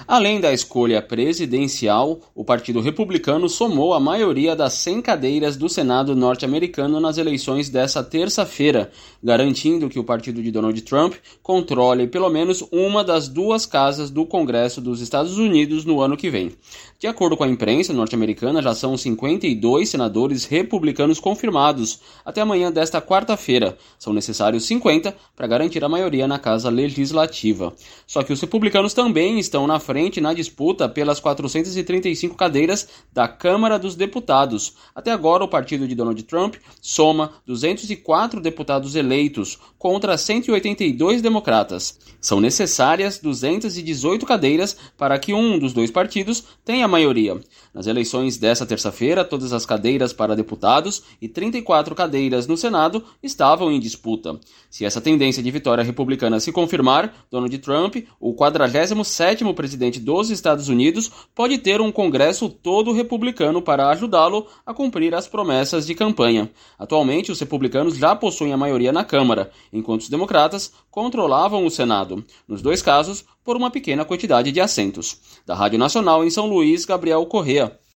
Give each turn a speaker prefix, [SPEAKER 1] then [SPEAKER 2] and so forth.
[SPEAKER 1] Além da escolha presidencial, o Partido Republicano somou a maioria das 100 cadeiras do Senado norte-americano nas eleições dessa terça-feira, garantindo que o partido de Donald Trump controle pelo menos uma das duas casas do Congresso dos Estados Unidos no ano que vem. De acordo com a imprensa norte-americana, já são 52 senadores republicanos confirmados até amanhã desta quarta-feira. São necessários 50 para garantir a maioria na Casa Legislativa. Só que os republicanos também estão na frente na disputa pelas 435 cadeiras da Câmara dos Deputados. Até agora, o partido de Donald Trump soma 204 deputados eleitos contra 182 democratas. São necessárias 218 cadeiras para que um dos dois partidos tenha a maioria. Nas eleições dessa terça-feira, todas as cadeiras para deputados e 34 cadeiras no Senado estavam em disputa. Se essa tendência de vitória republicana se confirmar, Donald Trump, o 47º presidente dos Estados Unidos, pode ter um Congresso todo republicano para ajudá-lo a cumprir as promessas de campanha. Atualmente, os republicanos já possuem a maioria na Câmara, enquanto os democratas controlavam o Senado, nos dois casos, por uma pequena quantidade de assentos. Da Rádio Nacional em São Luís, Gabriel Correa.